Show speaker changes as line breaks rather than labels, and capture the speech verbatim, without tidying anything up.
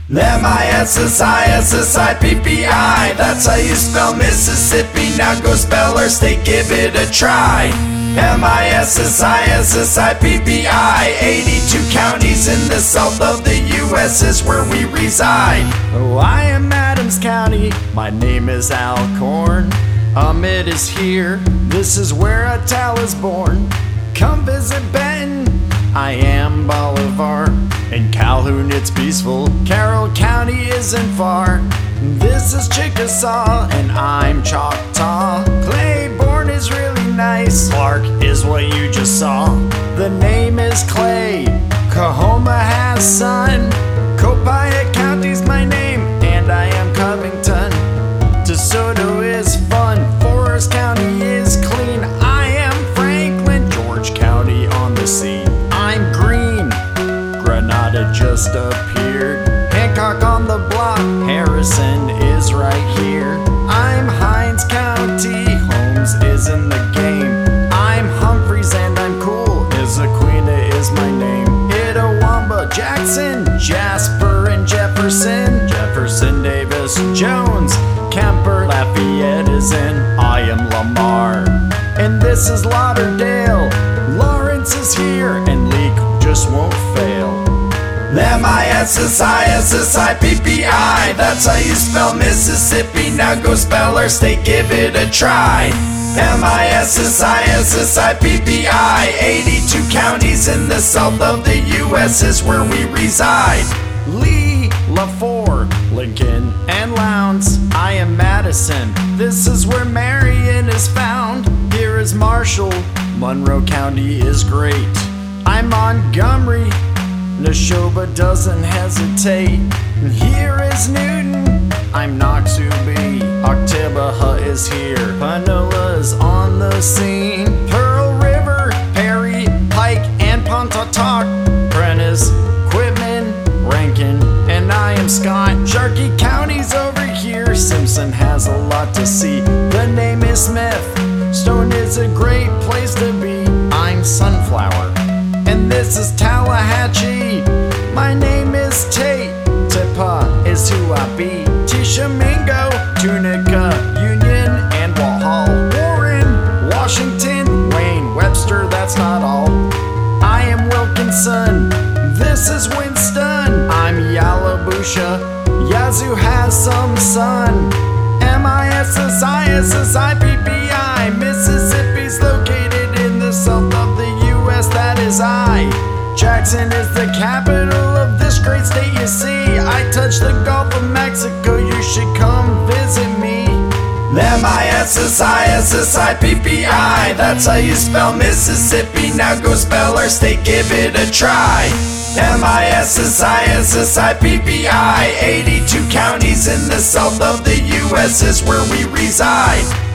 M I S S I S S I P P I, that's how you spell Mississippi. Now go spell our state, give it a try. M I S S I S S I P P I, eighty-two counties in the south of the U S is where we reside.
Oh, I am Adams County, my name is Alcorn. Ahmed is here, this is where Atal was born. Come visit Benton, I am Bolivar. In Calhoun it's peaceful, Carroll County isn't far. This is Chickasaw, and I'm Choctaw. Claiborne is really nice, Clark is what you just saw. The name is Clay, Coahoma has sun. Copiah County's my name, and I am Covington. DeSoto is fun, Forest County is clean. I am Franklin, George County on the scene. I'm Green, Granada just appeared. Hancock on the block, Harrison is right here. I'm Hines County, Holmes is in the game. I'm Humphreys and I'm cool, Issaquena is my name. Itawamba, Jackson, Jasper and Jefferson. Jefferson Davis, Jones, Kemper, Lafayette is in. I am Lamar, and this is Lauderdale. Lawrence is here, and Leak just won't fail.
M I S S I S S I P P I, that's how you spell Mississippi. Now go spell our state, give it a try. M I S S I S S I P P I, eighty-two counties in the south of the U S is where we reside.
Lee, LaFour, Lincoln, and Lowndes. I am Madison, this is where Marion is found. Here is Marshall, Monroe County is great. I'm Montgomery, Neshoba doesn't hesitate. Here is Newton, I'm Noxubee. Octibaha is here, Panola is on the scene. Pearl River, Perry, Pike, and Pontotoc. Prentice, Quitman, Rankin, and I am Scott. Sharkey County's over here, Simpson has a lot to see. The name is Smith, Stone is a great place to be. I'm Sunflower, and this is Tallahatchie. My name is Tate, Tepa is who I be. Tishomingo, Tunica, Union, and Walhall. Warren, Washington, Wayne, Webster, that's not all. I am Wilkinson, this is Winston. I'm Yalabusha, Yazoo has some sun. M I S S I S S I P P I, Mississippi's located in the south of the U S, that is I. Jackson is the capital of this great state, you see. I touch the Gulf of Mexico, you should come visit me.
M I S S I S S I P P I, that's how you spell Mississippi. Now go spell our state, give it a try. M I S S I S S I P P I, eighty-two counties in the south of the U S is where we reside.